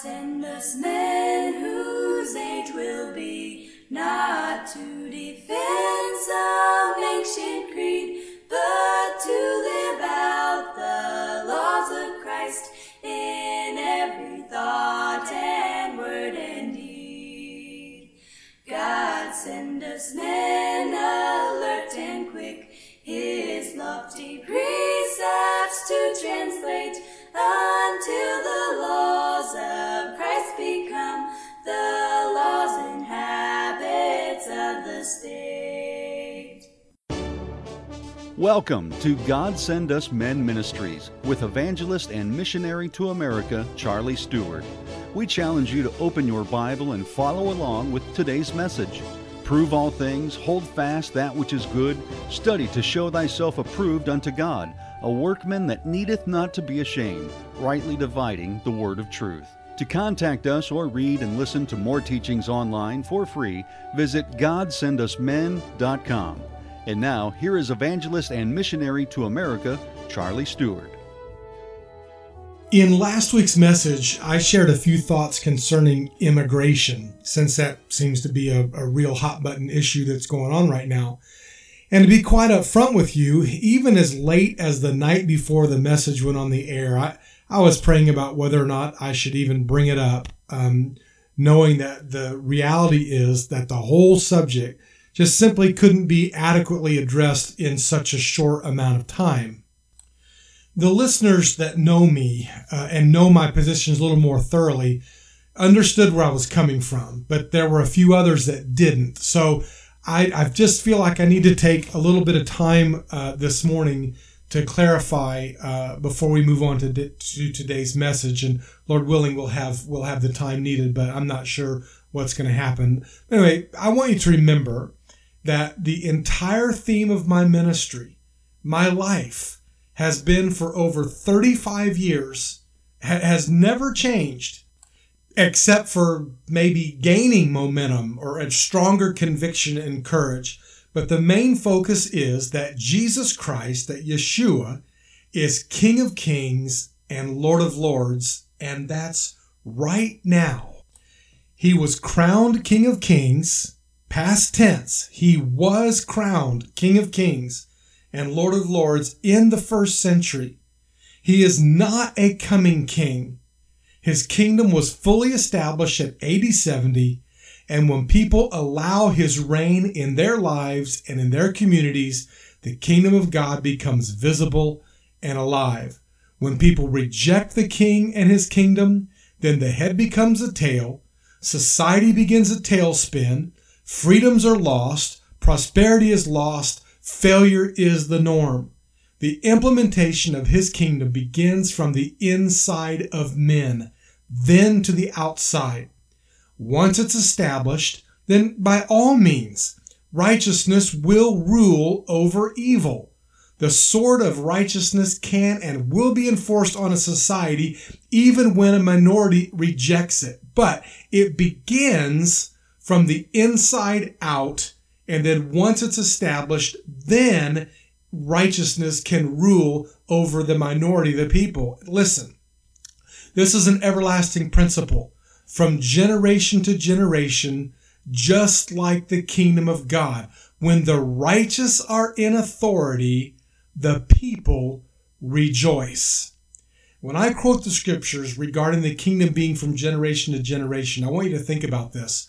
send us men whose age will be not to defend some ancient creed, but to live out the laws of Christ in every thought and word and deed. God send us men alert and quick, his lofty precepts to translate, until the laws of Christ become the laws and habits of the state. Welcome to God Send Us Men Ministries with evangelist and missionary to America, Charlie Stewart. We challenge you to open your Bible and follow along with today's message. Prove all things, hold fast that which is good, study to show thyself approved unto God, a workman that needeth not to be ashamed, rightly dividing the word of truth. To contact us or read and listen to more teachings online for free, visit GodSendUsMen.com. And now, here is evangelist and missionary to America, Charlie Stewart. In last week's message, I shared a few thoughts concerning immigration, since that seems to be a real hot-button issue that's going on right now. And to be quite upfront with you, even as late as the night before the message went on the air, I was praying about whether or not I should even bring it up, knowing that the reality is that the whole subject just simply couldn't be adequately addressed in such a short amount of time. The listeners that know me and know my positions a little more thoroughly understood where I was coming from, but there were a few others that didn't. So I just feel like I need to take a little bit of time this morning to clarify before we move on to today's message. And Lord willing, we'll have the time needed, but I'm not sure what's going to happen. Anyway, I want you to remember that the entire theme of my ministry, my life, has been for over 35 years, has never changed, except for maybe gaining momentum or a stronger conviction and courage. But the main focus is that Jesus Christ, that Yeshua, is King of Kings and Lord of Lords, and that's right now. He was crowned King of Kings, past tense. He was crowned King of Kings and Lord of Lords in the first century. He is not a coming king. His kingdom was fully established at AD 70, and when people allow his reign in their lives and in their communities, the kingdom of God becomes visible and alive. When people reject the king and his kingdom, then the head becomes a tail, society begins a tailspin, freedoms are lost, prosperity is lost, failure is the norm. The implementation of his kingdom begins from the inside of men, then to the outside. Once it's established, then by all means, righteousness will rule over evil. The sword of righteousness can and will be enforced on a society even when a minority rejects it. But it begins from the inside out. And then once it's established, then righteousness can rule over the minority of the people. Listen, this is an everlasting principle from generation to generation, just like the kingdom of God. When the righteous are in authority, the people rejoice. When I quote the scriptures regarding the kingdom being from generation to generation, I want you to think about this.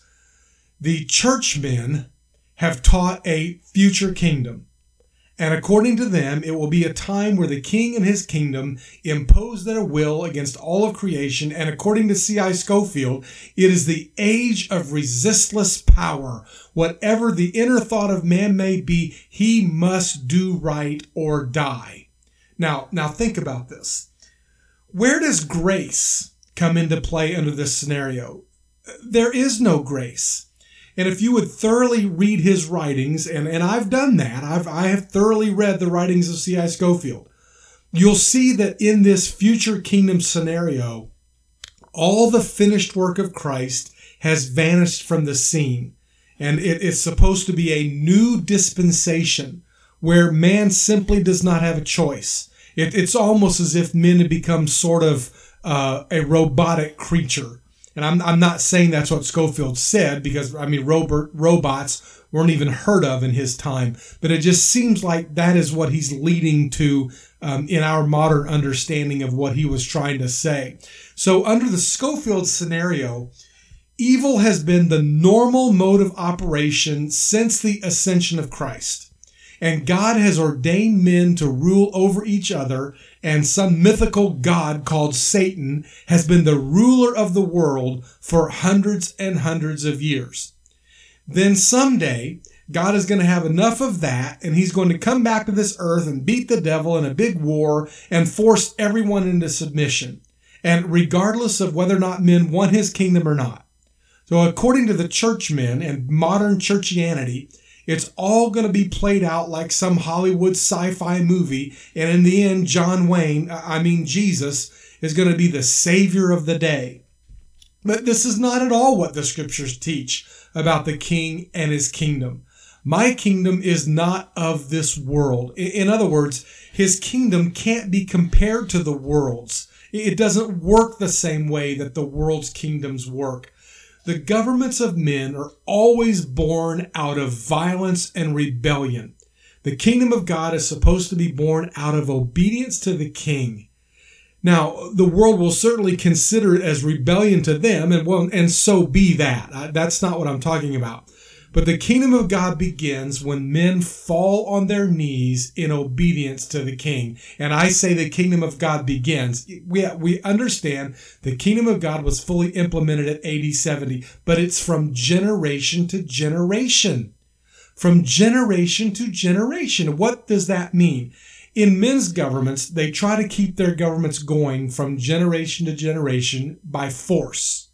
The churchmen have taught a future kingdom. And according to them, it will be a time where the king and his kingdom impose their will against all of creation. And according to C.I. Scofield, it is the age of resistless power. Whatever the inner thought of man may be, he must do right or die. Now think about this. Where does grace come into play under this scenario? There is no grace. And if you would thoroughly read his writings, and I've done that, I have thoroughly read the writings of C.I. Scofield, you'll see that in this future kingdom scenario, all the finished work of Christ has vanished from the scene. And it is supposed to be a new dispensation where man simply does not have a choice. It's almost as if men have become sort of a robotic creature. And I'm not saying that's what Scofield said, because, robots weren't even heard of in his time. But it just seems like that is what he's leading to in our modern understanding of what he was trying to say. So under the Scofield scenario, evil has been the normal mode of operation since the ascension of Christ. And God has ordained men to rule over each other, and some mythical god called Satan has been the ruler of the world for hundreds and hundreds of years. Then someday, God is going to have enough of that, and he's going to come back to this earth and beat the devil in a big war and force everyone into submission, and regardless of whether or not men want his kingdom or not. So according to the churchmen and modern churchianity, it's all going to be played out like some Hollywood sci-fi movie. And in the end, Jesus, is going to be the savior of the day. But this is not at all what the scriptures teach about the king and his kingdom. My kingdom is not of this world. In other words, his kingdom can't be compared to the world's. It doesn't work the same way that the world's kingdoms work. The governments of men are always born out of violence and rebellion. The kingdom of God is supposed to be born out of obedience to the king. Now, the world will certainly consider it as rebellion to them, and so be that. That's not what I'm talking about. But the kingdom of God begins when men fall on their knees in obedience to the king. And I say the kingdom of God begins. We understand the kingdom of God was fully implemented at AD 70, but it's from generation to generation. From generation to generation. What does that mean? In men's governments, they try to keep their governments going from generation to generation by force,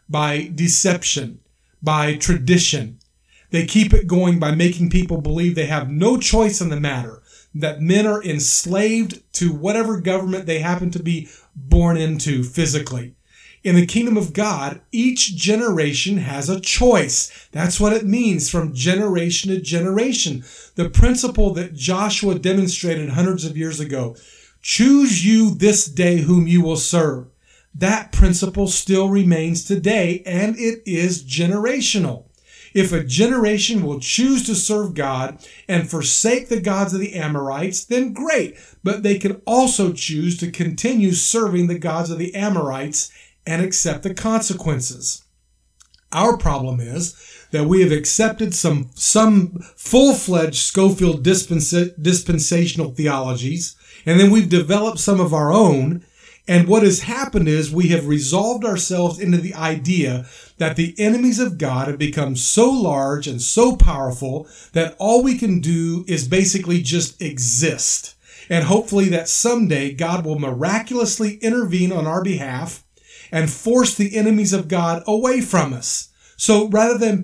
by deception, by tradition. They keep it going by making people believe they have no choice in the matter, that men are enslaved to whatever government they happen to be born into physically. In the kingdom of God, each generation has a choice. That's what it means from generation to generation. The principle that Joshua demonstrated hundreds of years ago, choose you this day whom you will serve. That principle still remains today, and it is generational. If a generation will choose to serve God and forsake the gods of the Amorites, then great. But they can also choose to continue serving the gods of the Amorites and accept the consequences. Our problem is that we have accepted some full-fledged Scofield dispensational theologies, and then we've developed some of our own. And what has happened is we have resolved ourselves into the idea that the enemies of God have become so large and so powerful that all we can do is basically just exist. And hopefully that someday God will miraculously intervene on our behalf and force the enemies of God away from us. So rather than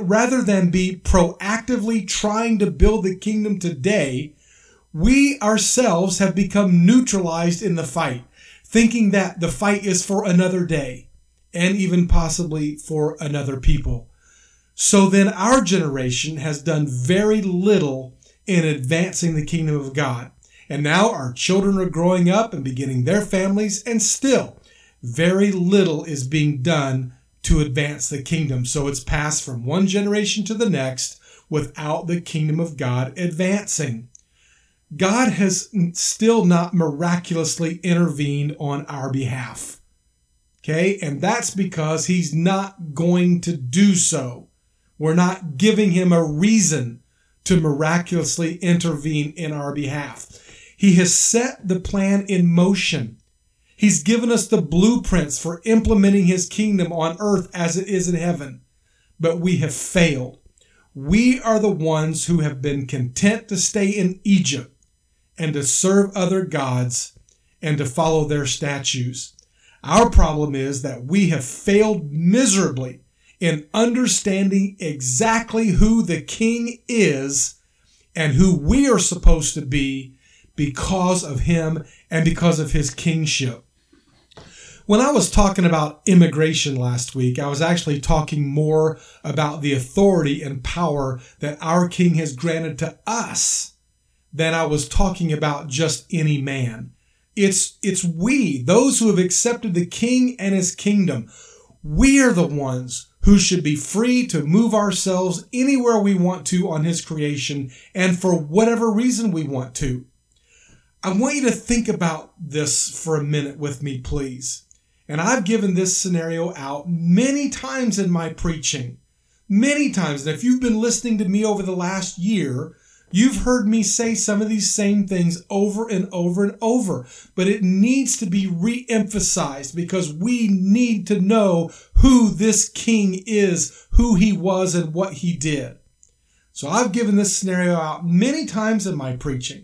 be proactively trying to build the kingdom today, we ourselves have become neutralized in the fight, thinking that the fight is for another day and even possibly for another people. So then our generation has done very little in advancing the kingdom of God. And now our children are growing up and beginning their families, and still very little is being done to advance the kingdom. So it's passed from one generation to the next without the kingdom of God advancing. God has still not miraculously intervened on our behalf. Okay? And that's because he's not going to do so. We're not giving him a reason to miraculously intervene in our behalf. He has set the plan in motion. He's given us the blueprints for implementing his kingdom on earth as it is in heaven. But we have failed. We are the ones who have been content to stay in Egypt and to serve other gods and to follow their statutes. Our problem is that we have failed miserably in understanding exactly who the king is and who we are supposed to be because of him and because of his kingship. When I was talking about immigration last week, I was actually talking more about the authority and power that our king has granted to us than I was talking about just any man. It's we, those who have accepted the king and his kingdom. We are the ones who should be free to move ourselves anywhere we want to on his creation and for whatever reason we want to. I want you to think about this for a minute with me, please. And I've given this scenario out many times in my preaching. Many times. And if you've been listening to me over the last year, you've heard me say some of these same things over and over and over. But it needs to be re-emphasized because we need to know who this king is, who he was, and what he did. So I've given this scenario out many times in my preaching.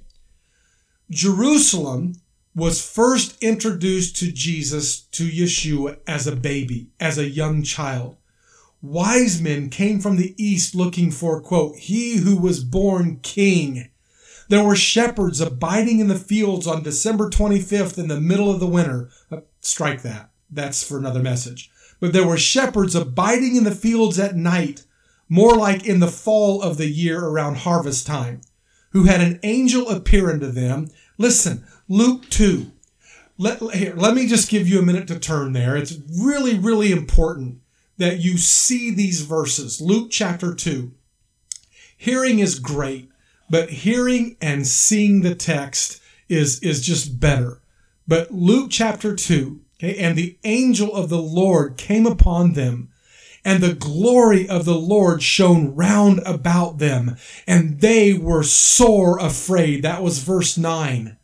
Jerusalem was first introduced to Jesus, to Yeshua, as a baby, as a young child. Wise men came from the east looking for, quote, he who was born king. There were shepherds abiding in the fields on December 25th in the middle of the winter. Strike that. That's for another message. But there were shepherds abiding in the fields at night, more like in the fall of the year around harvest time, who had an angel appear unto them. Listen, Luke 2. Let me just give you a minute to turn there. It's really, really important that you see these verses. Luke chapter 2. Hearing is great, but hearing and seeing the text is just better. But Luke chapter 2, okay, and the angel of the Lord came upon them, and the glory of the Lord shone round about them, and they were sore afraid. That was verse 9.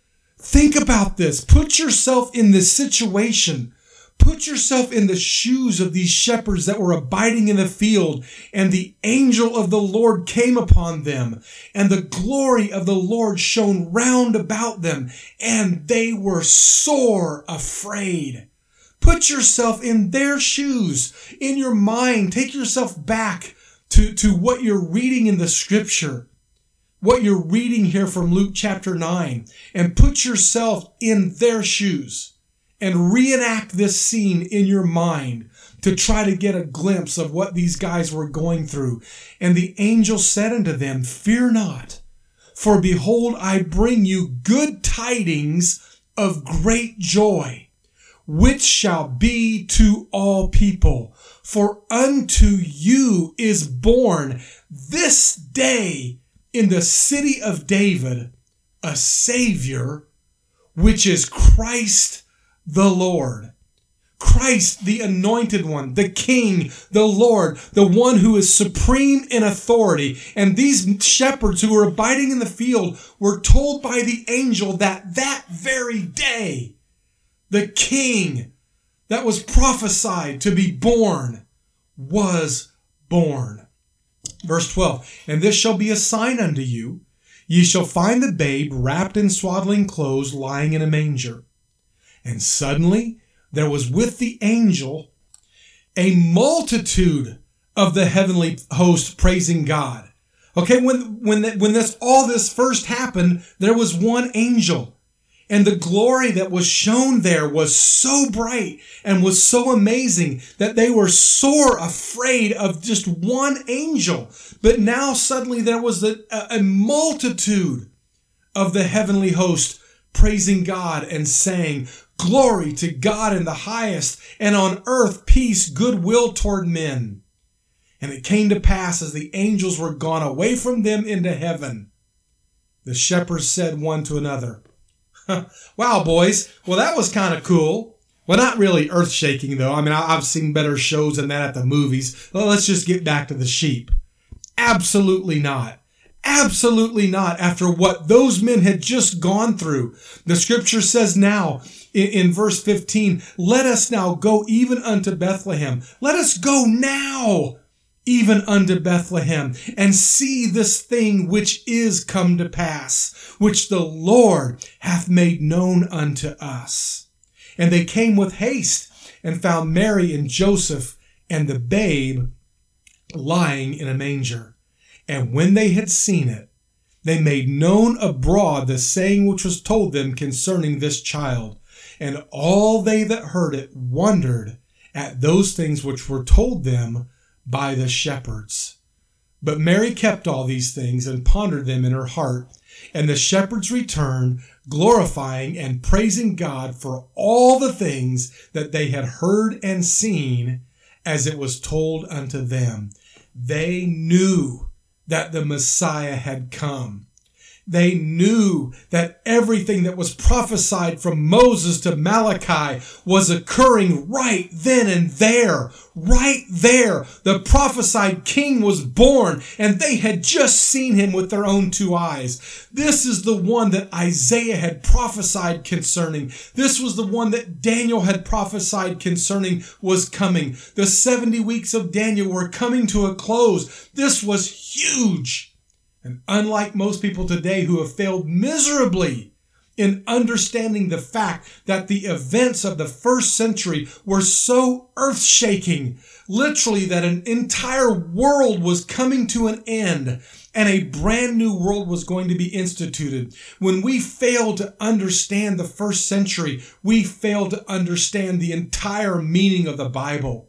Think about this. Put yourself in this situation. Put yourself in the shoes of these shepherds that were abiding in the field, and the angel of the Lord came upon them, and the glory of the Lord shone round about them, and they were sore afraid. Put yourself in their shoes, in your mind. Take yourself back to what you're reading in the scripture, what you're reading here from Luke chapter 9, and put yourself in their shoes and reenact this scene in your mind to try to get a glimpse of what these guys were going through. And the angel said unto them, fear not, for behold, I bring you good tidings of great joy, which shall be to all people. For unto you is born this day in the city of David a Savior, which is Christ the Lord. Christ, the anointed one, the King, the Lord, the one who is supreme in authority. And these shepherds who were abiding in the field were told by the angel that that very day, the King that was prophesied to be born was born. Verse 12, and this shall be a sign unto you. Ye shall find the babe wrapped in swaddling clothes, lying in a manger. And suddenly there was with the angel a multitude of the heavenly host praising God. Okay, when all this first happened, there was one angel. And the glory that was shown there was so bright and was so amazing that they were sore afraid of just one angel. But now suddenly there was a multitude of the heavenly host praising God and saying, glory to God in the highest, and on earth peace, goodwill toward men. And it came to pass as the angels were gone away from them into heaven, the shepherds said one to another, wow, boys. Well, that was kind of cool. Well, not really earth-shaking, though. I mean, I've seen better shows than that at the movies. Well, let's just get back to the sheep. Absolutely not. Absolutely not. After what those men had just gone through. The scripture says now in verse 15, let us now go even unto Bethlehem. Let us go now even unto Bethlehem, and see this thing which is come to pass, which the Lord hath made known unto us. And they came with haste, and found Mary and Joseph, and the babe lying in a manger. And when they had seen it, they made known abroad the saying which was told them concerning this child. And all they that heard it wondered at those things which were told them by the shepherds. But Mary kept all these things and pondered them in her heart. And the shepherds returned, glorifying and praising God for all the things that they had heard and seen as it was told unto them. They knew that the Messiah had come. They knew that everything that was prophesied from Moses to Malachi was occurring right then and there. Right there. The prophesied king was born, and they had just seen him with their own two eyes. This is the one that Isaiah had prophesied concerning. This was the one that Daniel had prophesied concerning was coming. The 70 weeks of Daniel were coming to a close. This was huge. And unlike most people today who have failed miserably in understanding the fact that the events of the first century were so earth-shaking, literally that an entire world was coming to an end and a brand new world was going to be instituted. When we fail to understand the first century, we fail to understand the entire meaning of the Bible.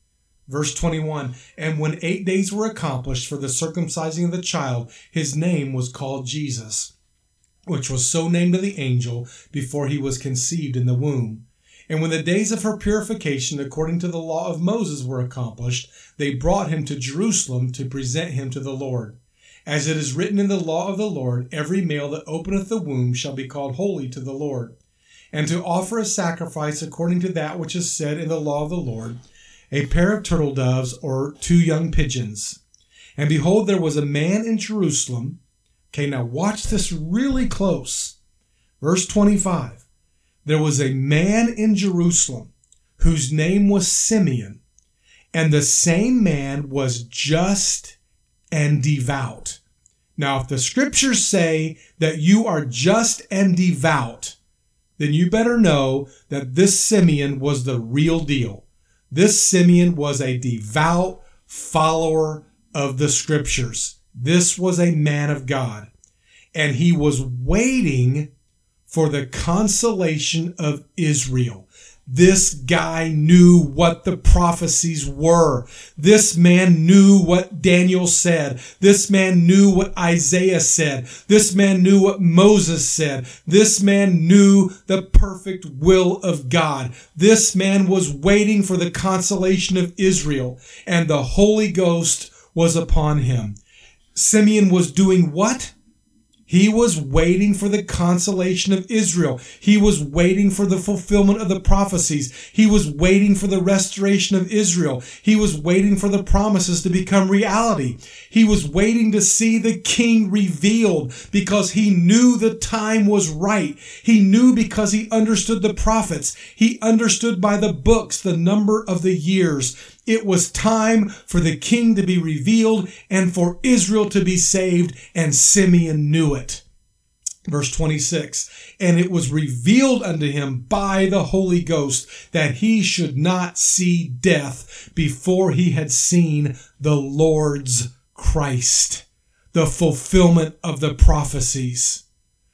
Verse 21, and when 8 days were accomplished for the circumcising of the child, his name was called Jesus, which was so named of the angel before he was conceived in the womb. And when the days of her purification according to the law of Moses were accomplished, they brought him to Jerusalem to present him to the Lord. As it is written in the law of the Lord, every male that openeth the womb shall be called holy to the Lord. And to offer a sacrifice according to that which is said in the law of the Lord, a pair of turtle doves or 2 young pigeons. And behold, there was a man in Jerusalem. Okay, now watch this really close. Verse 25. There was a man in Jerusalem whose name was Simeon, and the same man was just and devout. Now, if the scriptures say that you are just and devout, then you better know that this Simeon was the real deal. This Simeon was a devout follower of the scriptures. This was a man of God. And he was waiting for the consolation of Israel. This guy knew what the prophecies were. This man knew what Daniel said. This man knew what Isaiah said. This man knew what Moses said. This man knew the perfect will of God. This man was waiting for the consolation of Israel, and the Holy Ghost was upon him. Simeon was doing what? He was waiting for the consolation of Israel. He was waiting for the fulfillment of the prophecies. He was waiting for the restoration of Israel. He was waiting for the promises to become reality. He was waiting to see the king revealed because he knew the time was right. He knew because he understood the prophets. He understood by the books the number of the years. It was time for the king to be revealed and for Israel to be saved, and Simeon knew it. Verse 26, and it was revealed unto him by the Holy Ghost that he should not see death before he had seen the Lord's Christ, the fulfillment of the prophecies.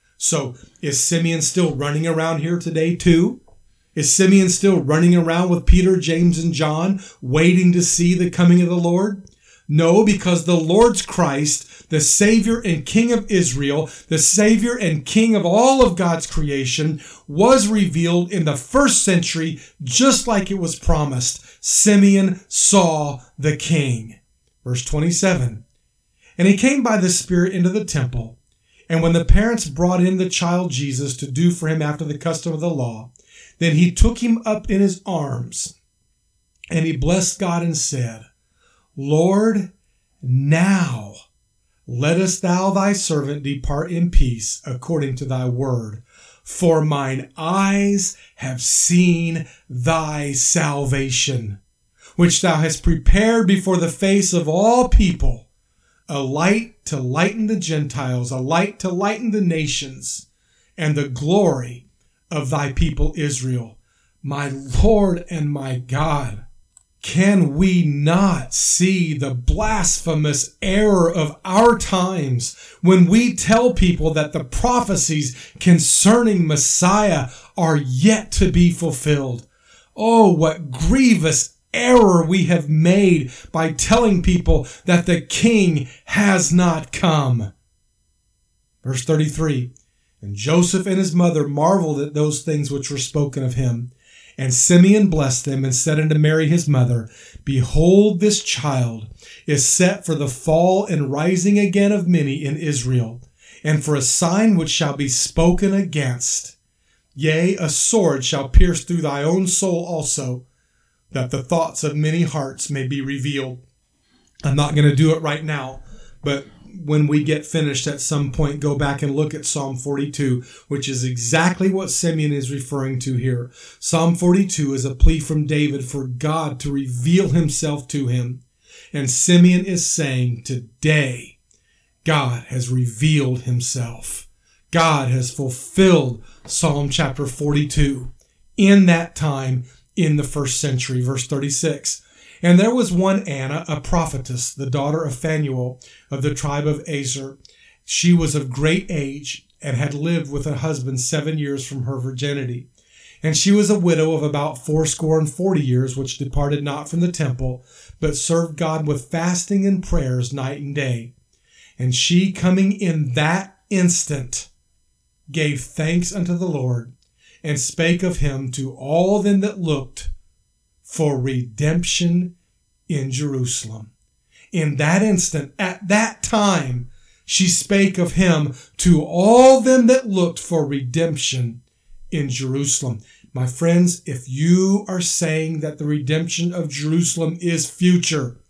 So is Simeon still running around here today too? Is Simeon still running around with Peter, James, and John, waiting to see the coming of the Lord? No, because the Lord's Christ, the Savior and King of Israel, the Savior and King of all of God's creation, was revealed in the first century just like it was promised. Simeon saw the King. Verse 27, and he came by the Spirit into the temple, and when the parents brought in the child Jesus to do for him after the custom of the law, then he took him up in his arms, and he blessed God and said, Lord, now lettest thou thy servant depart in peace according to thy word. For mine eyes have seen thy salvation, which thou hast prepared before the face of all people, a light to lighten the Gentiles, a light to lighten the nations, and the glory of thy people Israel. My Lord and my God, can we not see the blasphemous error of our times when we tell people that the prophecies concerning Messiah are yet to be fulfilled? Oh, what grievous error we have made by telling people that the King has not come. Verse 33, and Joseph and his mother marveled at those things which were spoken of him. And Simeon blessed them and said unto Mary his mother, Behold, this child is set for the fall and rising again of many in Israel, and for a sign which shall be spoken against. Yea, a sword shall pierce through thy own soul also, that the thoughts of many hearts may be revealed. I'm not going to do it right now, but when we get finished at some point, go back and look at Psalm 42, which is exactly what Simeon is referring to here. Psalm 42 is a plea from David for God to reveal himself to him. And Simeon is saying, today, God has revealed himself. God has fulfilled Psalm chapter 42 in that time in the first century. Verse 36. And there was one Anna, a prophetess, the daughter of Phanuel of the tribe of Aser. She was of great age and had lived with a husband 7 years from her virginity. And she was a widow of about 40 years, which departed not from the temple, but served God with fasting and prayers night and day. And she, coming in that instant, gave thanks unto the Lord, and spake of him to all them that looked for redemption in Jerusalem. In that instant, at that time, she spake of him to all them that looked for redemption in Jerusalem. My friends, if you are saying that the redemption of Jerusalem is future,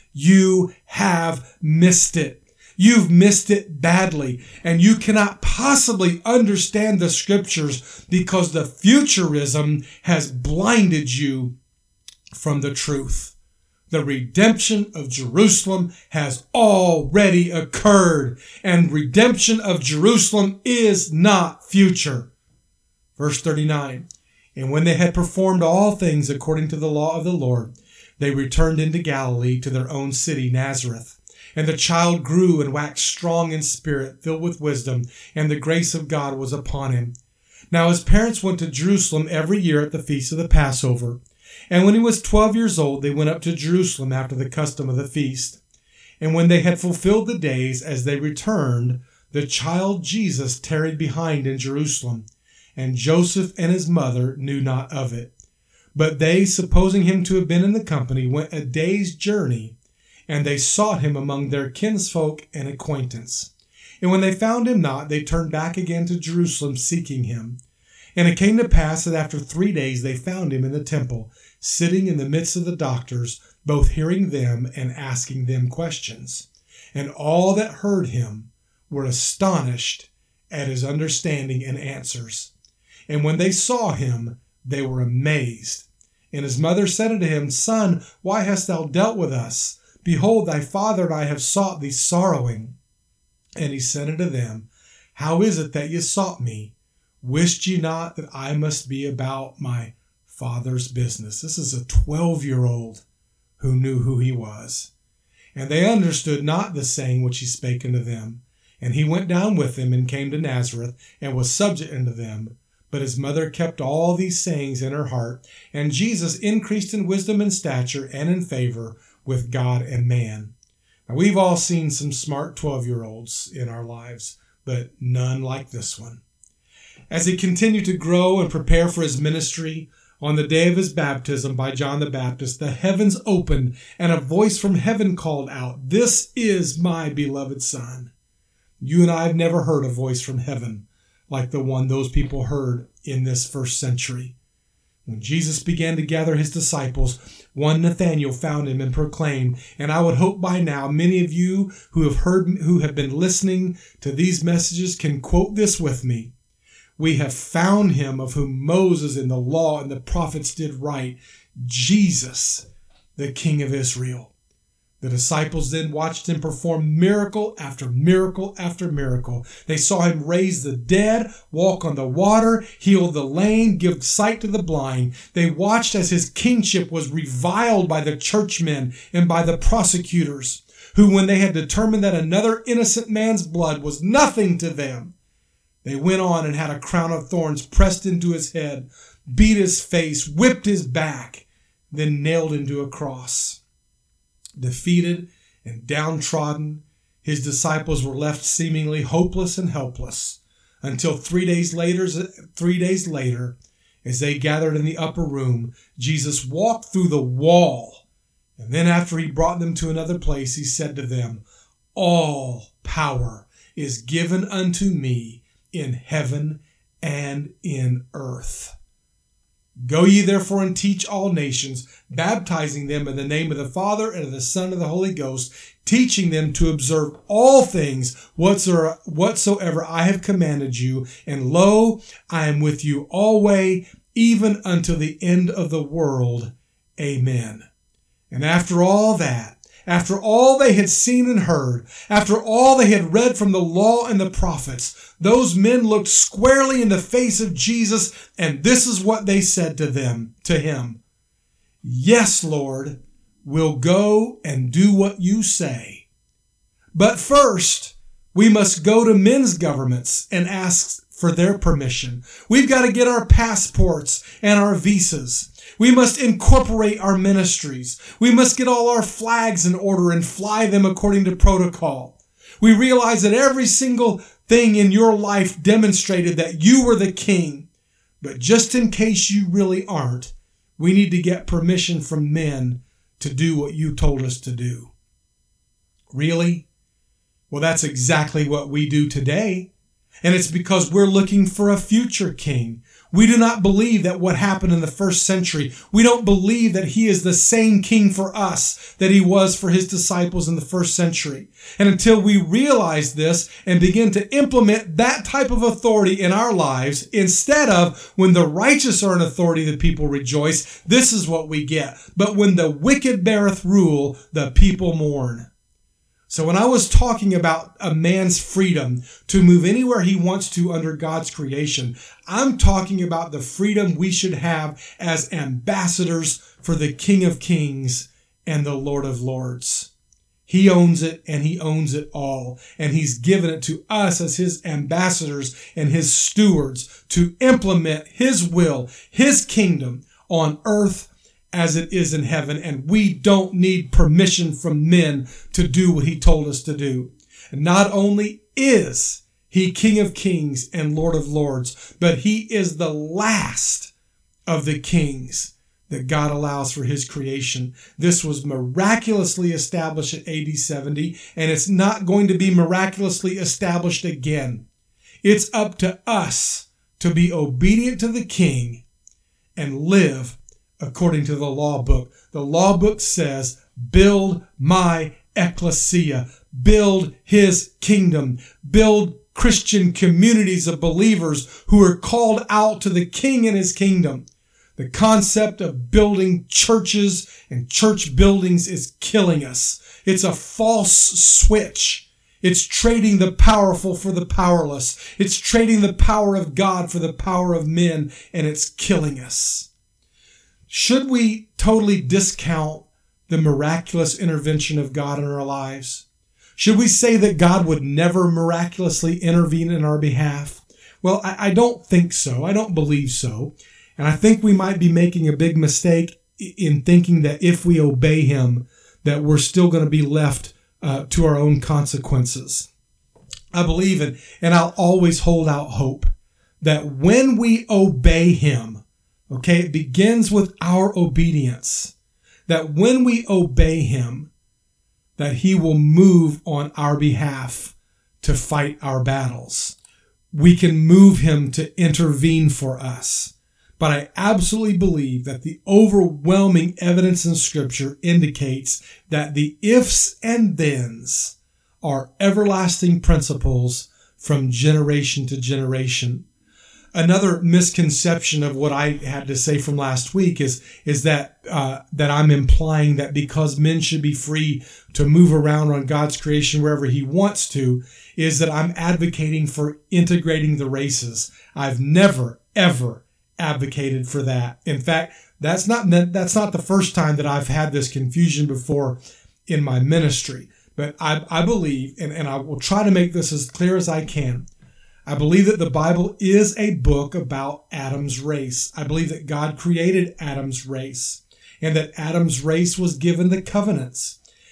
you have missed it. You've missed it badly, and you cannot possibly understand the scriptures because the futurism has blinded you from the truth. The redemption of Jerusalem has already occurred, and redemption of Jerusalem is not future. Verse 39, and when they had performed all things according to the law of the Lord, they returned into Galilee to their own city, Nazareth. And the child grew and waxed strong in spirit, filled with wisdom, and the grace of God was upon him. Now his parents went to Jerusalem every year at the feast of the Passover. And when he was 12 years old, they went up to Jerusalem after the custom of the feast. And when they had fulfilled the days, as they returned, the child Jesus tarried behind in Jerusalem. And Joseph and his mother knew not of it. But they, supposing him to have been in the company, went a day's journey, and they sought him among their kinsfolk and acquaintance. And when they found him not, they turned back again to Jerusalem, seeking him. And it came to pass that after 3 days they found him in the temple, sitting in the midst of the doctors, both hearing them and asking them questions. And all that heard him were astonished at his understanding and answers. And when they saw him, they were amazed. And his mother said unto him, Son, why hast thou dealt with us? Behold, thy father and I have sought thee sorrowing. And he said unto them, How is it that ye sought me? Wist ye not that I must be about my Father's business? This is a 12-year-old who knew who he was. And they understood not the saying which he spake unto them. And he went down with them and came to Nazareth, and was subject unto them. But his mother kept all these sayings in her heart. And Jesus increased in wisdom and stature and in favor with God and man. Now, we've all seen some smart 12-year-olds in our lives, but none like this one. As he continued to grow and prepare for his ministry, on the day of his baptism by John the Baptist, the heavens opened and a voice from heaven called out, This is my beloved Son. You and I have never heard a voice from heaven like the one those people heard in this first century. When Jesus began to gather his disciples, one Nathanael found him and proclaimed, and I would hope by now many of you who have been listening to these messages can quote this with me. We have found him of whom Moses and the law and the prophets did write, Jesus, the King of Israel. The disciples then watched him perform miracle after miracle after miracle. They saw him raise the dead, walk on the water, heal the lame, give sight to the blind. They watched as his kingship was reviled by the churchmen and by the prosecutors, who, when they had determined that another innocent man's blood was nothing to them, they went on and had a crown of thorns pressed into his head, beat his face, whipped his back, then nailed him to a cross. Defeated and downtrodden, his disciples were left seemingly hopeless and helpless until 3 days later, as they gathered in the upper room, Jesus walked through the wall. And then after he brought them to another place, he said to them, "All power is given unto me in heaven and in earth. Go ye therefore and teach all nations, baptizing them in the name of the Father and of the Son and of the Holy Ghost, teaching them to observe all things whatsoever I have commanded you. And lo, I am with you always, even unto the end of the world. Amen." And after all that, after all they had seen and heard, after all they had read from the law and the prophets, those men looked squarely in the face of Jesus, and this is what they said to him. "Yes, Lord, we'll go and do what you say. But first, we must go to men's governments and ask for their permission. We've got to get our passports and our visas. We must incorporate our ministries. We must get all our flags in order and fly them according to protocol. We realize that every single thing in your life demonstrated that you were the king. But just in case you really aren't, we need to get permission from men to do what you told us to do." Really? Well, that's exactly what we do today. And it's because we're looking for a future king. We do not believe that what happened in the first century, we don't believe that he is the same king for us that he was for his disciples in the first century. And until we realize this and begin to implement that type of authority in our lives, instead of when the righteous are in authority, the people rejoice, this is what we get. But when the wicked beareth rule, the people mourn. So when I was talking about a man's freedom to move anywhere he wants to under God's creation, I'm talking about the freedom we should have as ambassadors for the King of Kings and the Lord of Lords. He owns it, and he owns it all. And he's given it to us as his ambassadors and his stewards to implement his will, his kingdom on earth as it is in heaven, and we don't need permission from men to do what he told us to do. And not only is he King of Kings and Lord of Lords, but he is the last of the kings that God allows for his creation. This was miraculously established at AD 70, and it's not going to be miraculously established again. It's up to us to be obedient to the king and live according to the law book. The law book says, build my ecclesia, build his kingdom, build Christian communities of believers who are called out to the king and his kingdom. The concept of building churches and church buildings is killing us. It's a false switch. It's trading the powerful for the powerless. It's trading the power of God for the power of men, and it's killing us. Should we totally discount the miraculous intervention of God in our lives? Should we say that God would never miraculously intervene in our behalf? Well, I don't think so. I don't believe so. And I think we might be making a big mistake in thinking that if we obey him, that we're still going to be left to our own consequences. I believe in, and I'll always hold out hope, that when we obey him, okay, it begins with our obedience. That when we obey him, that he will move on our behalf to fight our battles. We can move him to intervene for us. But I absolutely believe that the overwhelming evidence in Scripture indicates that the ifs and thens are everlasting principles from generation to generation. Another misconception of what I had to say from last week is that I'm implying that because men should be free to move around on God's creation wherever he wants to, is that I'm advocating for integrating the races. I've never, ever advocated for that. In fact, that's not the first time that I've had this confusion before in my ministry. But I believe, and I will try to make this as clear as I can, I believe that the Bible is a book about Adam's race. I believe that God created Adam's race and that Adam's race was given the covenants.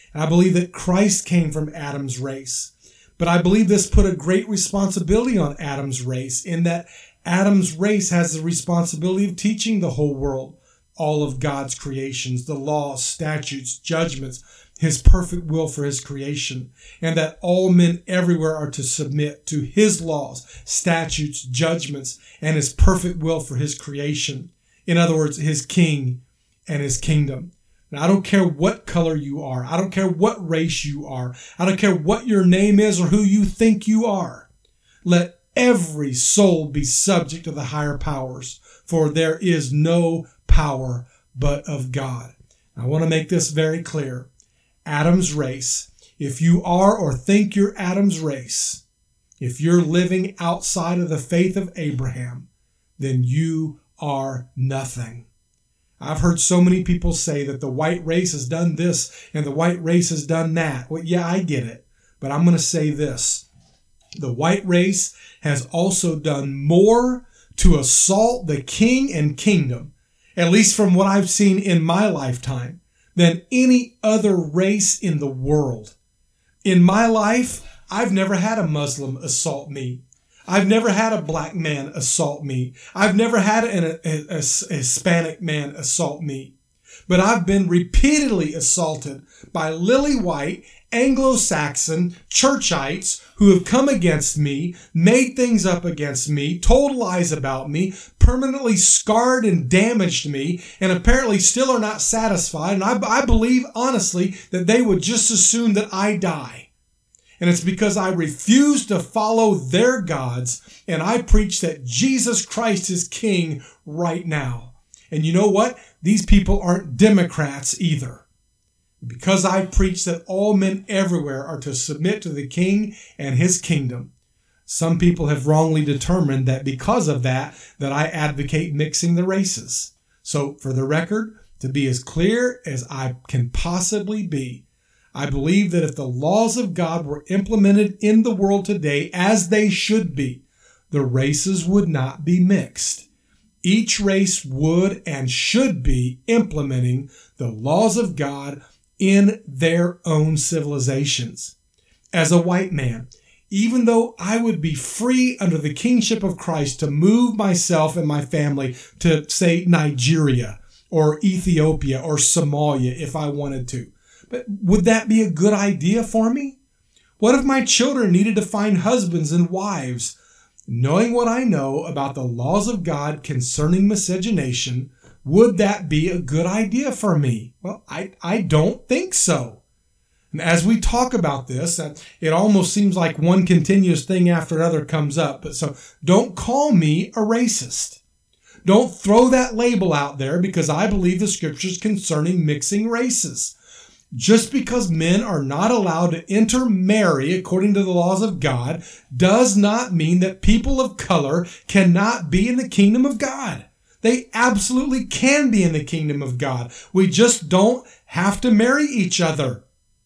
And I believe that Christ came from Adam's race. But I believe this put a great responsibility on Adam's race, in that Adam's race has the responsibility of teaching the whole world all of God's creations, the laws, statutes, judgments, his perfect will for his creation, and that all men everywhere are to submit to his laws, statutes, judgments, and his perfect will for his creation. In other words, his king and his kingdom. Now, I don't care what color you are. I don't care what race you are. I don't care what your name is or who you think you are. Let every soul be subject to the higher powers, for there is no power but of God. I want to make this very clear. Adam's race, if you are or think you're Adam's race, if you're living outside of the faith of Abraham, then you are nothing. I've heard so many people say that the white race has done this and the white race has done that. Well, yeah, I get it. But I'm going to say this. The white race has also done more to assault the king and kingdom, at least from what I've seen in my lifetime, than any other race in the world. In my life, I've never had a Muslim assault me. I've never had a black man assault me. I've never had a Hispanic man assault me. But I've been repeatedly assaulted by lily white, Anglo-Saxon churchites who have come against me, made things up against me, told lies about me, permanently scarred and damaged me, and apparently still are not satisfied. And I believe, honestly, that they would just as soon that I die. And it's because I refuse to follow their gods, and I preach that Jesus Christ is king right now. And you know what? These people aren't Democrats either. Because I preach that all men everywhere are to submit to the king and his kingdom, some people have wrongly determined that because of that I advocate mixing the races. So for the record, to be as clear as I can possibly be, I believe that if the laws of God were implemented in the world today as they should be, the races would not be mixed. Each race would and should be implementing the laws of God in their own civilizations. As a white man, even though I would be free under the kingship of Christ to move myself and my family to, say, Nigeria or Ethiopia or Somalia if I wanted to, but would that be a good idea for me? What if my children needed to find husbands and wives? Knowing what I know about the laws of God concerning miscegenation, would that be a good idea for me? Well, I don't think so. And as we talk about this, it almost seems like one continuous thing after another comes up. But so don't call me a racist. Don't throw that label out there, because I believe the scriptures concerning mixing races. Just because men are not allowed to intermarry according to the laws of God does not mean that people of color cannot be in the kingdom of God. They absolutely can be in the kingdom of God. We just don't have to marry each other.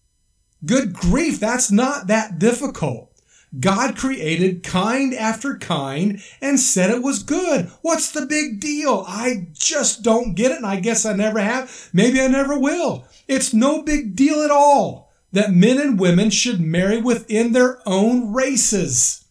Good grief, that's not that difficult. God created kind after kind and said it was good. What's the big deal? I just don't get it, and I guess I never have. Maybe I never will. It's no big deal at all that men and women should marry within their own races.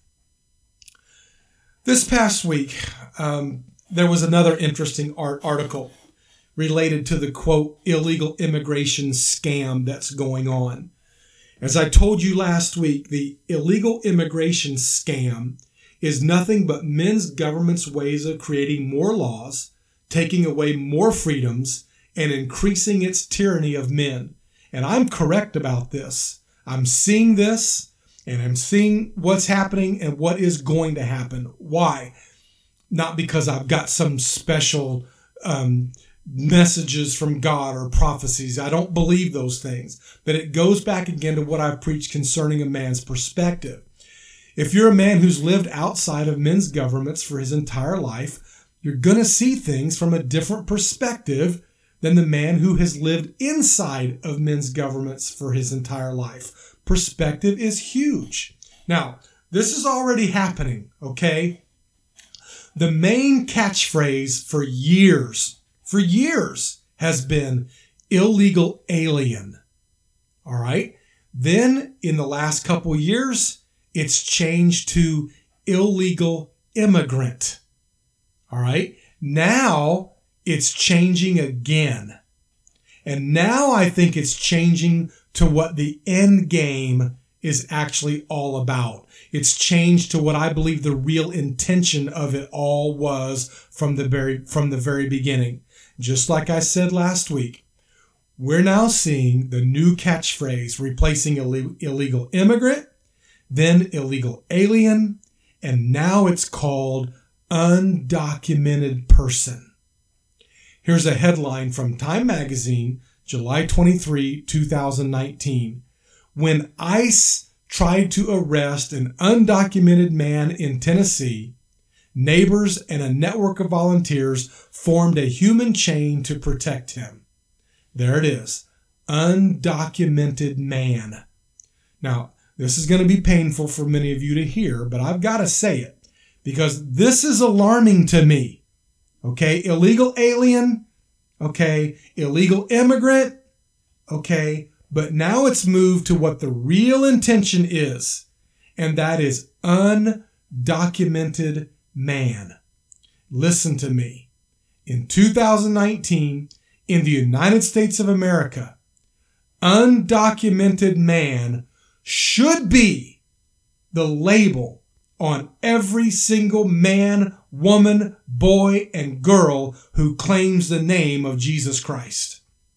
This past week, there was another interesting article related to the, quote, illegal immigration scam that's going on. As I told you last week, the illegal immigration scam is nothing but men's government's ways of creating more laws, taking away more freedoms, and increasing its tyranny of men. And I'm correct about this. I'm seeing this, and I'm seeing what's happening and what is going to happen. Why? Not because I've got some special messages from God or prophecies. I don't believe those things. But it goes back again to what I've preached concerning a man's perspective. If you're a man who's lived outside of men's governments for his entire life, you're going to see things from a different perspective than the man who has lived inside of men's governments for his entire life. Perspective is huge. Now, this is already happening, okay? The main catchphrase for years has been illegal alien. All right. Then in the last couple years, it's changed to illegal immigrant. All right. Now it's changing again. And now I think it's changing to what the end game is actually all about. It's changed to what I believe the real intention of it all was from the very beginning. Just like I said last week, we're now seeing the new catchphrase replacing illegal immigrant, then illegal alien, and now it's called undocumented person. Here's a headline from Time Magazine, July 23, 2019. When ICE tried to arrest an undocumented man in Tennessee, neighbors and a network of volunteers formed a human chain to protect him. There it is. Undocumented man. Now, this is going to be painful for many of you to hear, but I've got to say it because this is alarming to me. Okay, illegal alien. Okay, illegal immigrant. Okay, but now it's moved to what the real intention is, and that is undocumented man. Listen to me. In 2019, in the United States of America, undocumented man should be the label on every single man, woman, boy, and girl who claims the name of Jesus Christ.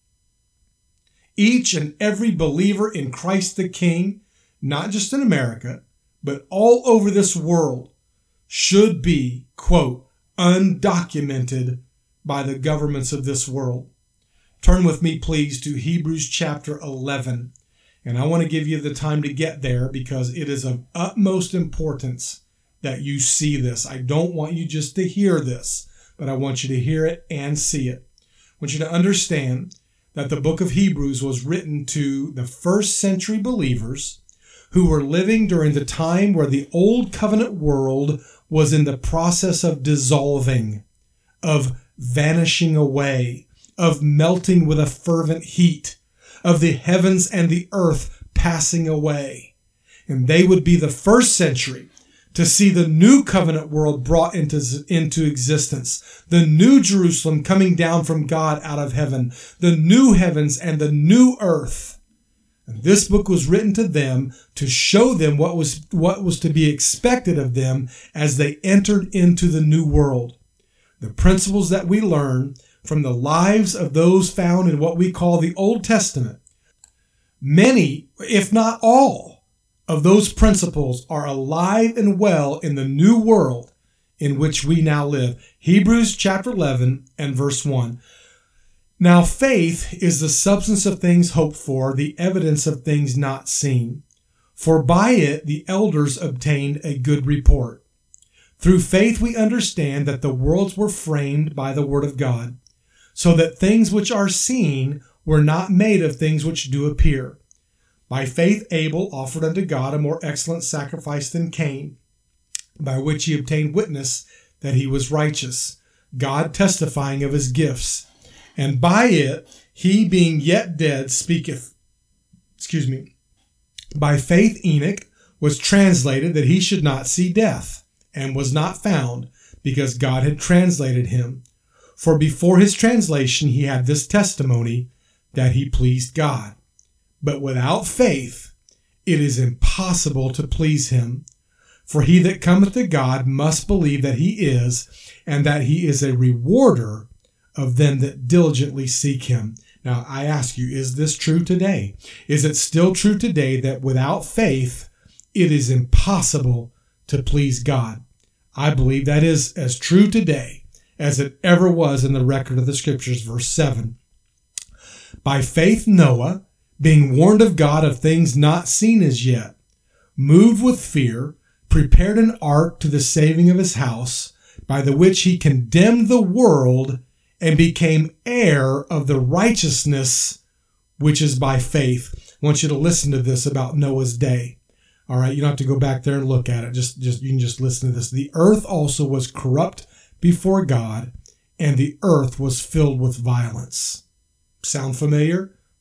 Each and every believer in Christ the King, not just in America, but all over this world, should be, quote, undocumented by the governments of this world. Turn with me, please, to Hebrews chapter 11. And I want to give you the time to get there because it is of utmost importance that you see this. I don't want you just to hear this, but I want you to hear it and see it. I want you to understand that the book of Hebrews was written to the first century believers who were living during the time where the old covenant world was in the process of dissolving, of vanishing away, of melting with a fervent heat, of the heavens and the earth passing away. And they would be the first century to see the new covenant world brought into existence, the new Jerusalem coming down from God out of heaven, the new heavens and the new earth. And this book was written to them to show them what was to be expected of them as they entered into the new world. The principles that we learn from the lives of those found in what we call the Old Testament, many, if not all, of those principles are alive and well in the new world in which we now live. Hebrews chapter 11 and verse 1. Now faith is the substance of things hoped for, the evidence of things not seen. For by it the elders obtained a good report. Through faith we understand that the worlds were framed by the word of God, so that things which are seen were not made of things which do appear. By faith Abel offered unto God a more excellent sacrifice than Cain, by which he obtained witness that he was righteous, God testifying of his gifts. And by it he, being yet dead, speaketh. By faith Enoch was translated that he should not see death, and was not found, because God had translated him. For before his translation he had this testimony, that he pleased God. But without faith it is impossible to please him. For he that cometh to God must believe that he is, and that he is a rewarder of them that diligently seek him. Now I ask you, is this true today? Is it still true today that without faith it is impossible to please God? I believe that is as true today as it ever was in the record of the scriptures. Verse 7. By faith Noah, being warned of God of things not seen as yet, moved with fear, prepared an ark to the saving of his house, by the which he condemned the world and became heir of the righteousness which is by faith. I want you to listen to this about Noah's day. All right, you don't have to go back there and look at it. You can just listen to this. The earth also was corrupt before God, and the earth was filled with violence. Sound familiar?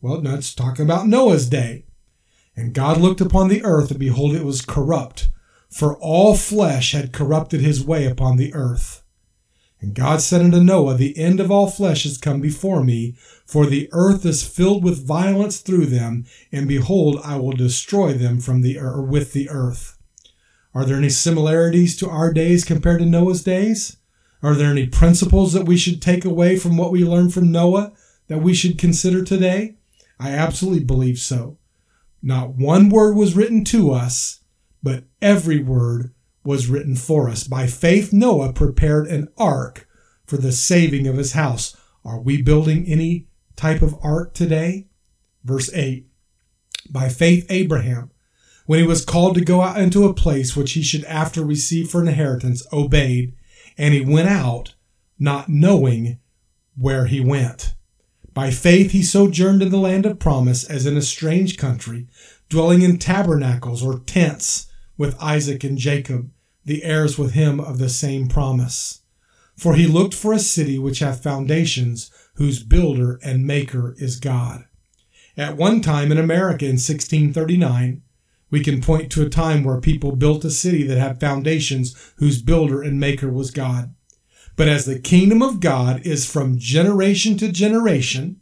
Well, no, it's talking about Noah's day. And God looked upon the earth, and behold, it was corrupt, for all flesh had corrupted his way upon the earth. And God said unto Noah, the end of all flesh is come before me, for the earth is filled with violence through them, and behold, I will destroy them from with the earth. Are there any similarities to our days compared to Noah's days? Are there any principles that we should take away from what we learned from Noah that we should consider today? I absolutely believe so. Not one word was written to us, but every word was written for us. By faith, Noah prepared an ark for the saving of his house. Are we building any type of ark today? Verse 8, by faith, Abraham, when he was called to go out into a place which he should after receive for an inheritance, obeyed, and he went out, not knowing where he went. By faith, he sojourned in the land of promise as in a strange country, dwelling in tabernacles or tents with Isaac and Jacob, the heirs with him of the same promise. For he looked for a city which hath foundations, whose builder and maker is God. At one time in America in 1639, we can point to a time where people built a city that had foundations, whose builder and maker was God. But as the kingdom of God is from generation to generation,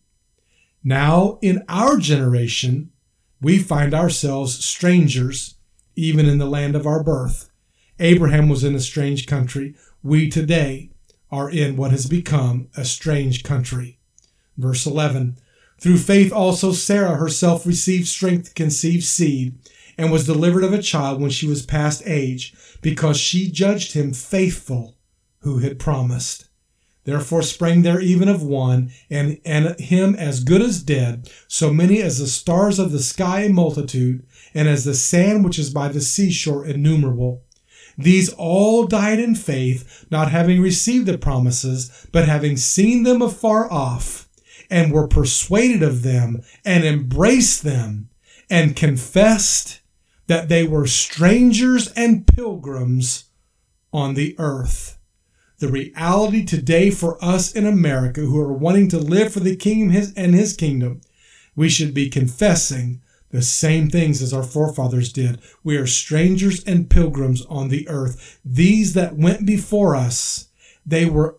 now in our generation, we find ourselves strangers, even in the land of our birth. Abraham was in a strange country. We today are in what has become a strange country. Verse 11, through faith also Sarah herself received strength to conceive seed, and was delivered of a child when she was past age, because she judged him faithful who had promised. Therefore sprang there even of one, and him as good as dead, so many as the stars of the sky a multitude, and as the sand which is by the seashore innumerable. These all died in faith, not having received the promises, but having seen them afar off, and were persuaded of them, and embraced them, and confessed that they were strangers and pilgrims on the earth. The reality today for us in America who are wanting to live for the King and his kingdom, we should be confessing the same things as our forefathers did. We are strangers and pilgrims on the earth. These that went before us, they were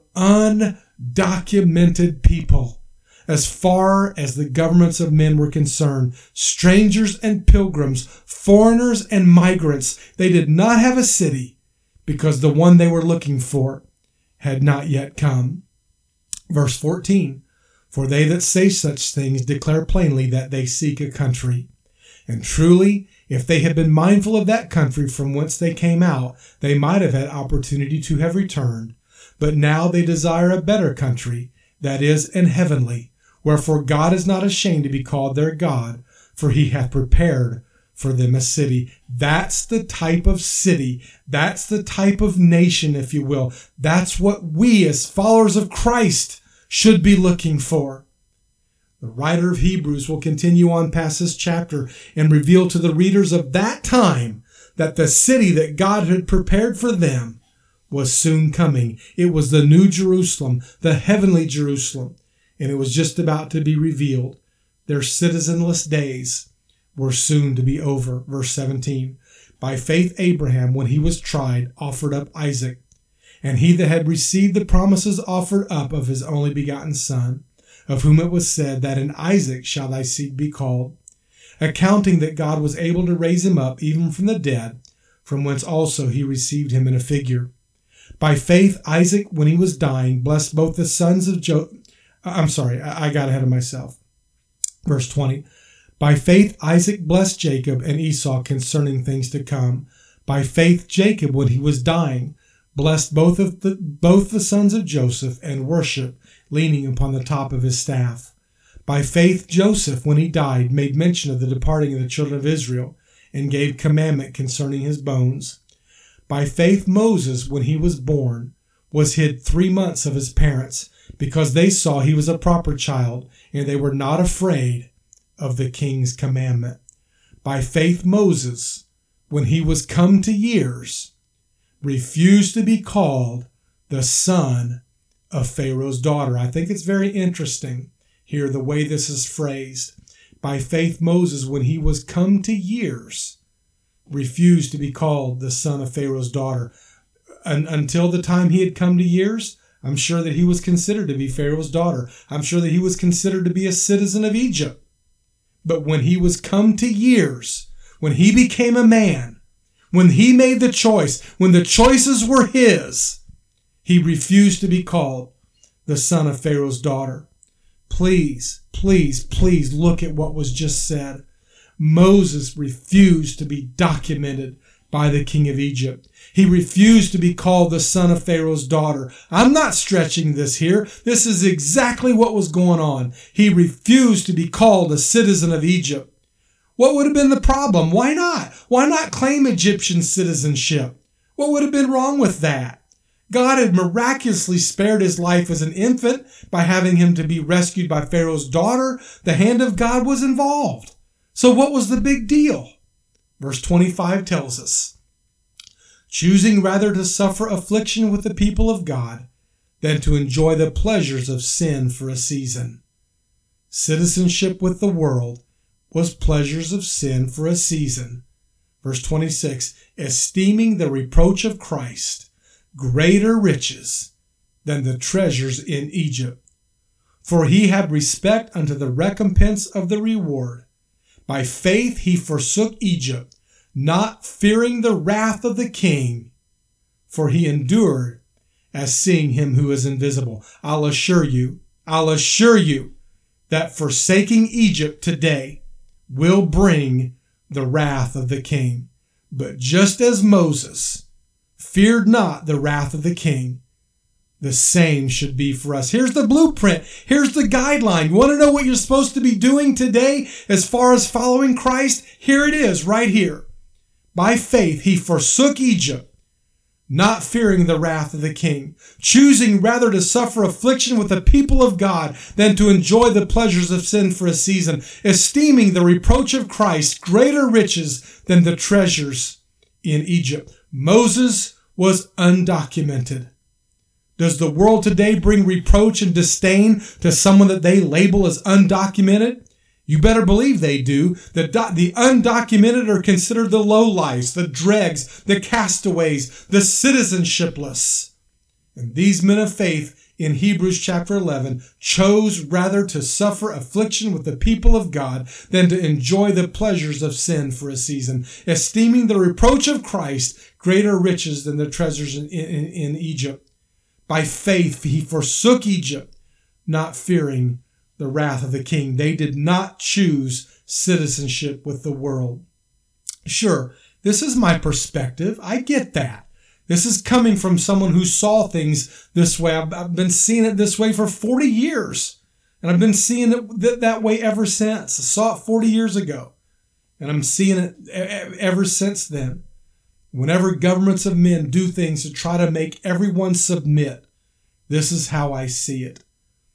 undocumented people. As far as the governments of men were concerned, strangers and pilgrims, foreigners and migrants, they did not have a city because the one they were looking for had not yet come. Verse 14, for they that say such things declare plainly that they seek a country. And truly, if they had been mindful of that country from whence they came out, they might have had opportunity to have returned. But now they desire a better country, that is, an heavenly. Wherefore God is not ashamed to be called their God, for he hath prepared for them a city. That's the type of city. That's the type of nation, if you will. That's what we as followers of Christ should be looking for. The writer of Hebrews will continue on past this chapter and reveal to the readers of that time that the city that God had prepared for them was soon coming. It was the New Jerusalem, the heavenly Jerusalem, and it was just about to be revealed. Their citizenless days were soon to be over. Verse 17, by faith Abraham, when he was tried, offered up Isaac, and he that had received the promises offered up of his only begotten son, of whom it was said that in Isaac shall thy seed be called, accounting that God was able to raise him up even from the dead, from whence also he received him in a figure. By faith Isaac, when he was dying, blessed both the sons of I got ahead of myself. Verse 20, by faith Isaac blessed Jacob and Esau concerning things to come. By faith Jacob, when he was dying, blessed both the sons of Joseph, and worshiped, leaning upon the top of his staff. By faith Joseph, when he died, made mention of the departing of the children of Israel, and gave commandment concerning his bones. By faith Moses, when he was born, was hid 3 months of his parents, because they saw he was a proper child, and they were not afraid of the king's commandment. By faith Moses, when he was come to years, refused to be called the son of Pharaoh's daughter. I think it's very interesting here the way this is phrased. By faith, Moses, when he was come to years, refused to be called the son of Pharaoh's daughter. Until the time he had come to years, I'm sure that he was considered to be Pharaoh's daughter. I'm sure that he was considered to be a citizen of Egypt. But when he was come to years, when he became a man, when he made the choice, when the choices were his, he refused to be called the son of Pharaoh's daughter. Please, please, please look at what was just said. Moses refused to be documented by the king of Egypt. He refused to be called the son of Pharaoh's daughter. I'm not stretching this here. This is exactly what was going on. He refused to be called a citizen of Egypt. What would have been the problem? Why not? Why not claim Egyptian citizenship? What would have been wrong with that? God had miraculously spared his life as an infant by having him to be rescued by Pharaoh's daughter. The hand of God was involved. So what was the big deal? Verse 25 tells us, choosing rather to suffer affliction with the people of God than to enjoy the pleasures of sin for a season. Citizenship with the world was pleasures of sin for a season. Verse 26, esteeming the reproach of Christ greater riches than the treasures in Egypt. For he had respect unto the recompense of the reward. By faith he forsook Egypt, not fearing the wrath of the king, for he endured as seeing him who is invisible. I'll assure you that forsaking Egypt today will bring the wrath of the king. But just as Moses feared not the wrath of the king, the same should be for us. Here's the blueprint. Here's the guideline. You want to know what you're supposed to be doing today as far as following Christ? Here it is, right here. By faith, he forsook Egypt, not fearing the wrath of the king, choosing rather to suffer affliction with the people of God than to enjoy the pleasures of sin for a season, esteeming the reproach of Christ greater riches than the treasures in Egypt. Moses was undocumented. Does the world today bring reproach and disdain to someone that they label as undocumented? You better believe they do. The undocumented are considered the lowlifes, the dregs, the castaways, the citizenshipless. And these men of faith in Hebrews chapter 11 chose rather to suffer affliction with the people of God than to enjoy the pleasures of sin for a season, esteeming the reproach of Christ greater riches than the treasures in Egypt. By faith, he forsook Egypt, not fearing the wrath of the king. They did not choose citizenship with the world. Sure, this is my perspective. I get that. This is coming from someone who saw things this way. I've been seeing it this way for 40 years. And I've been seeing it that way ever since. I saw it 40 years ago. And I'm seeing it ever since then. Whenever governments of men do things to try to make everyone submit, this is how I see it.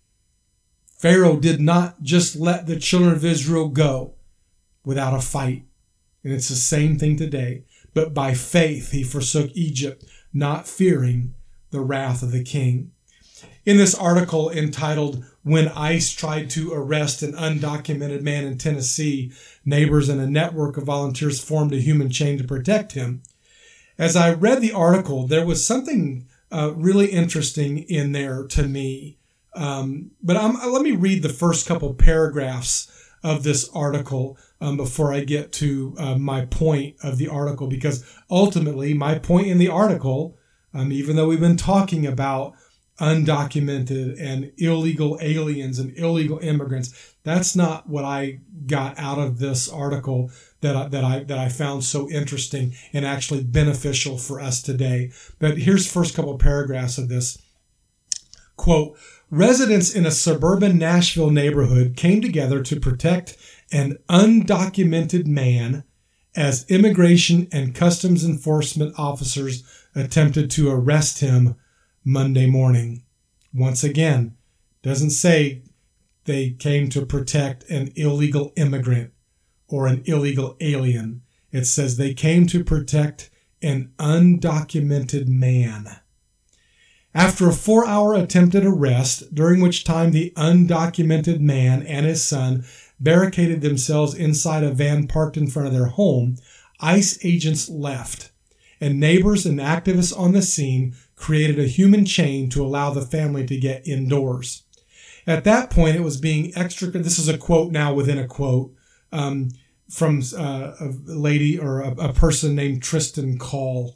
Pharaoh did not just let the children of Israel go without a fight. And it's the same thing today. But by faith he forsook Egypt, not fearing the wrath of the king. In this article entitled, When ICE Tried to Arrest an Undocumented Man in Tennessee, Neighbors and a Network of Volunteers Formed a Human Chain to Protect Him, as I read the article, there was something really interesting in there to me. But let me read the first couple paragraphs of this article before I get to my point of the article, because ultimately my point in the article, even though we've been talking about undocumented and illegal aliens and illegal immigrants, that's not what I got out of this article that I found so interesting and actually beneficial for us today. But here's the first couple of paragraphs of this. Quote, residents in a suburban Nashville neighborhood came together to protect an undocumented man as Immigration and Customs Enforcement officers attempted to arrest him Monday morning. Once again, doesn't say they came to protect an illegal immigrant or an illegal alien. It says they came to protect an undocumented man. After a 4-hour attempted arrest, during which time the undocumented man and his son barricaded themselves inside a van parked in front of their home, ICE agents left, and neighbors and activists on the scene created a human chain to allow the family to get indoors. At that point, it was being extra. This is a quote now within a quote from a lady or a person named Tristan Call.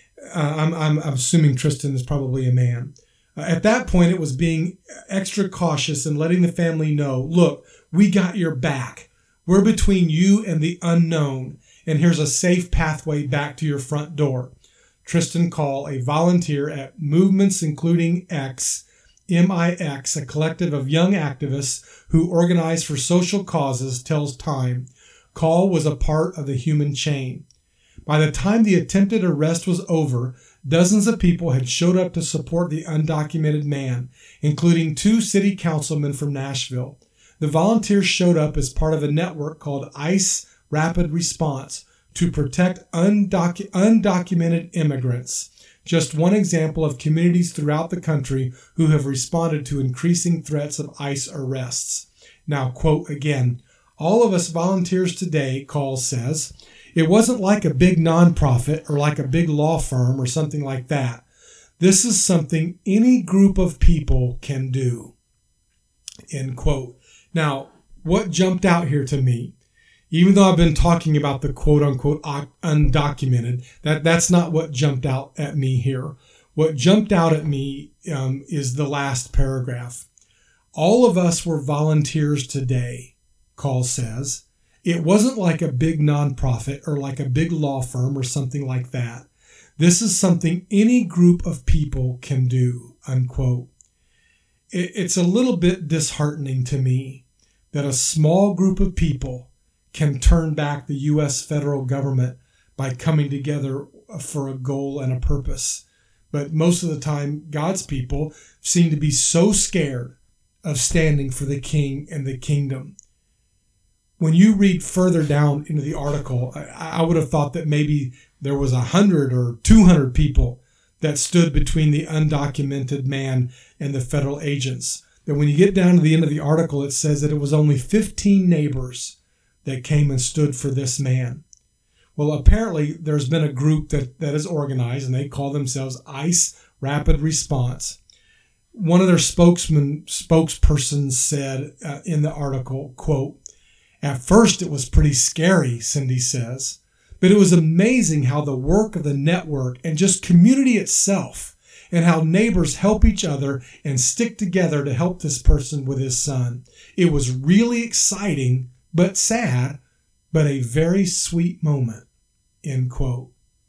I'm assuming Tristan is probably a man. At that point, it was being extra cautious and letting the family know, look, we got your back. We're between you and the unknown, and here's a safe pathway back to your front door. Tristan Call, a volunteer at Movements Including X, MIX, a collective of young activists who organize for social causes, tells Time, Call was a part of the human chain. By the time the attempted arrest was over, dozens of people had showed up to support the undocumented man, including 2 city councilmen from Nashville. The volunteers showed up as part of a network called ICE Rapid Response to protect undocumented immigrants. Just one example of communities throughout the country who have responded to increasing threats of ICE arrests. Now, quote again, all of us volunteers today, Call says, it wasn't like a big nonprofit or like a big law firm or something like that. This is something any group of people can do. End quote. Now, what jumped out here to me, even though I've been talking about the quote unquote undocumented, that's not what jumped out at me here. What jumped out at me is the last paragraph. All of us were volunteers today, Call says. It wasn't like a big nonprofit or like a big law firm or something like that. This is something any group of people can do, unquote. It's a little bit disheartening to me that a small group of people can turn back the U.S. federal government by coming together for a goal and a purpose. But most of the time, God's people seem to be so scared of standing for the king and the kingdom. When you read further down into the article, I would have thought that maybe there was 100 or 200 people that stood between the undocumented man and the federal agents. That when you get down to the end of the article, it says that it was only 15 neighbors that came and stood for this man. Well, apparently there's been a group that is organized, and they call themselves ICE Rapid Response. One of their spokespersons said in the article, quote, at first, it was pretty scary, Cindy says, but it was amazing how the work of the network and just community itself and how neighbors help each other and stick together to help this person with his son. It was really exciting, but sad, but a very sweet moment, end quote.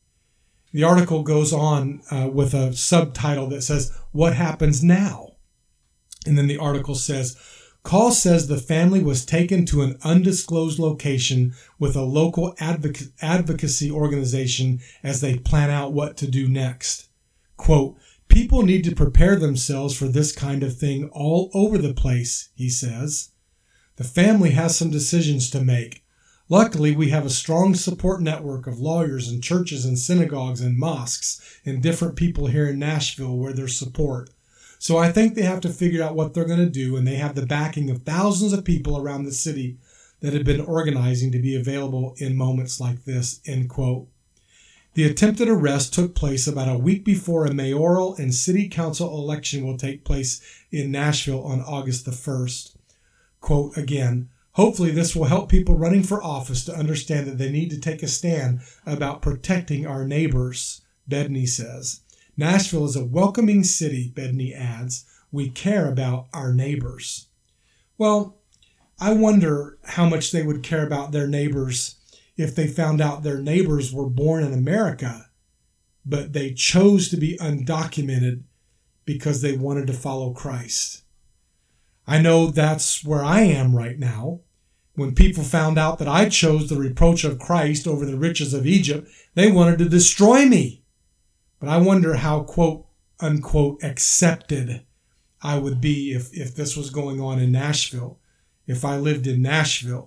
The article goes on with a subtitle that says, what happens now? And then the article says, Call says the family was taken to an undisclosed location with a local advocacy organization as they plan out what to do next. Quote, people need to prepare themselves for this kind of thing all over the place, he says. The family has some decisions to make. Luckily, we have a strong support network of lawyers and churches and synagogues and mosques and different people here in Nashville where there's support. So I think they have to figure out what they're going to do, and they have the backing of thousands of people around the city that have been organizing to be available in moments like this, end quote. The attempted arrest took place about a week before a mayoral and city council election will take place in Nashville on August the 1st. Quote again, hopefully this will help people running for office to understand that they need to take a stand about protecting our neighbors, Bedney says. Nashville is a welcoming city, Bedney adds. We care about our neighbors. Well, I wonder how much they would care about their neighbors if they found out their neighbors were born in America, but they chose to be undocumented because they wanted to follow Christ. I know that's where I am right now. When people found out that I chose the reproach of Christ over the riches of Egypt, they wanted to destroy me. But I wonder how, quote, unquote, accepted I would be if this was going on in Nashville, if I lived in Nashville.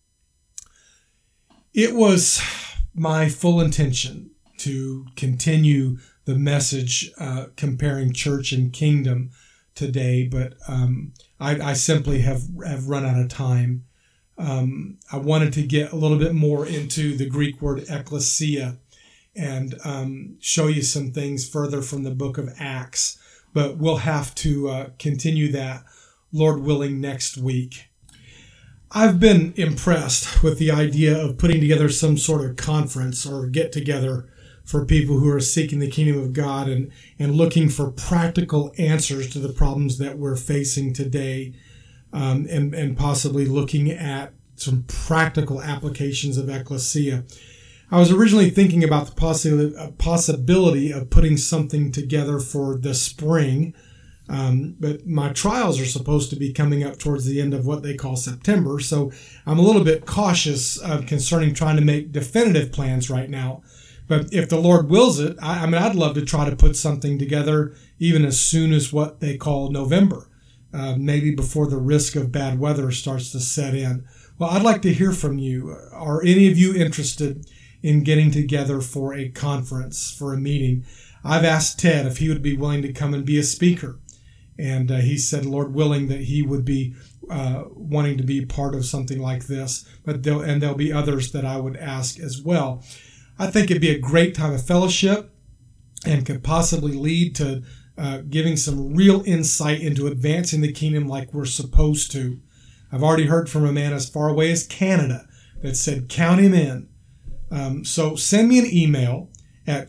It was my full intention to continue the message comparing church and kingdom today, but I simply have run out of time. I wanted to get a little bit more into the Greek word ekklesia and show you some things further from the book of Acts. But we'll have to continue that, Lord willing, next week. I've been impressed with the idea of putting together some sort of conference or get-together for people who are seeking the kingdom of God and looking for practical answers to the problems that we're facing today, and possibly looking at some practical applications of ekklesia. I was originally thinking about the possibility of putting something together for the spring, but my trials are supposed to be coming up towards the end of what they call September, so I'm a little bit cautious concerning trying to make definitive plans right now. But if the Lord wills it, I'd love to try to put something together even as soon as what they call November, maybe before the risk of bad weather starts to set in. Well, I'd like to hear from you. Are any of you interested in getting together for a conference, for a meeting? I've asked Ted if he would be willing to come and be a speaker. And he said, Lord willing, that he would be wanting to be part of something like this. But there'll be others that I would ask as well. I think it'd be a great time of fellowship and could possibly lead to giving some real insight into advancing the kingdom like we're supposed to. I've already heard from a man as far away as Canada that said, count him in. So send me an email at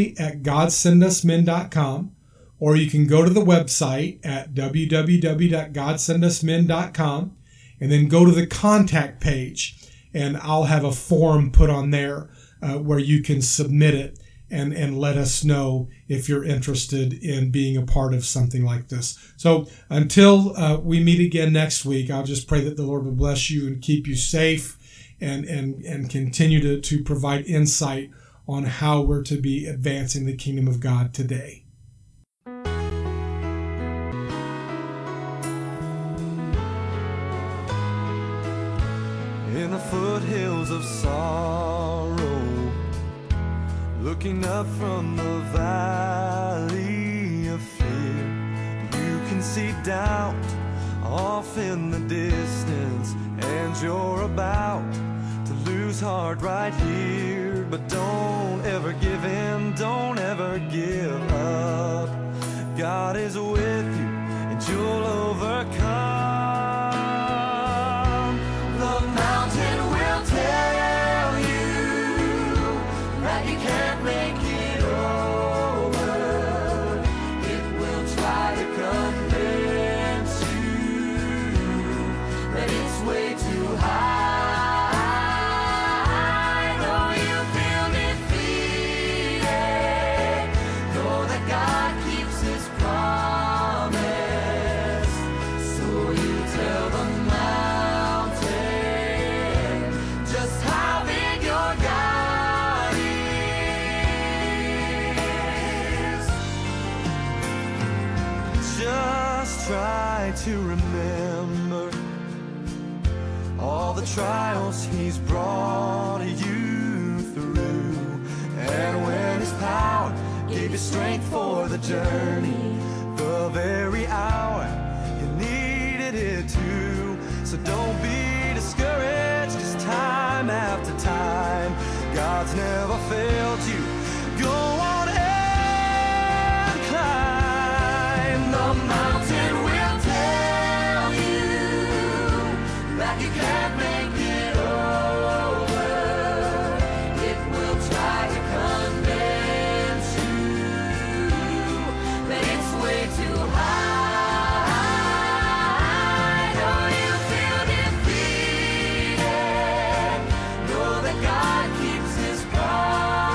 charlie@godsendusmen.com, or you can go to the website at www.godsendusmen.com and then go to the contact page, and I'll have a form put on there where you can submit it and let us know if you're interested in being a part of something like this. So until we meet again next week, I'll just pray that the Lord will bless you and keep you safe and continue to provide insight on how we're to be advancing the kingdom of God today. In the foothills of sorrow, looking up from the valley of fear, you can see doubt off in the distance, and you're about to lose heart right here. But don't ever give in, don't ever give up. God is with you and you'll overcome. The mountain will tell you that you can't make it over. It will try to convince you that it's way too high. Though you feel defeated, know that God keeps his promise. So you tell the mountain just how big your God is. Just try to remember all the trials he's brought you through, and when his power gave you strength for the journey, the very hour you needed it to. So don't be discouraged, 'cause time after time, God's never failed you. Go on and climb. The mountain will tell you that you can't make it over. It will try to convince you that it's way too high. Though you feel defeated, know that God keeps his promise.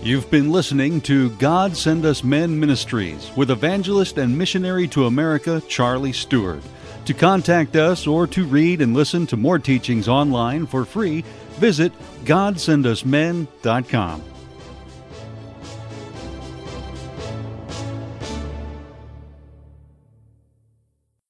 You've been listening to God Send Us Men Ministries with evangelist and missionary to America, Charlie Stewart. To contact us or to read and listen to more teachings online for free, visit GodSendUsMen.com.